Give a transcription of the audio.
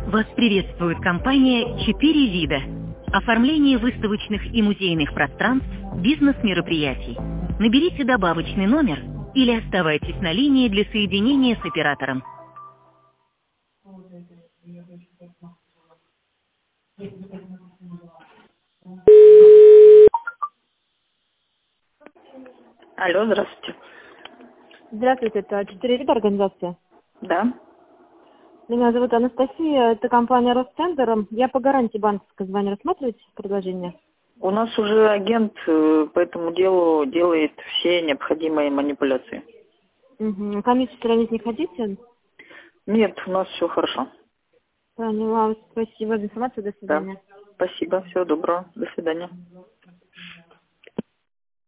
Вас приветствует компания «Четыре вида». Оформление выставочных и музейных пространств, бизнес-мероприятий. Наберите добавочный номер или оставайтесь на линии для соединения с оператором. Алло, здравствуйте. Здравствуйте, это «Четыре вида» организация. Да. Меня зовут Анастасия, это компания «Ростендер». Я по гарантии банковской звоню. Рассматриваете предложение? У нас уже агент по этому делу делает все необходимые манипуляции. Угу. Комиссию сравнить не хотите? Нет, у нас все хорошо. Поняла. Спасибо за информацию. До Да. свидания. Спасибо, всего доброго. До свидания.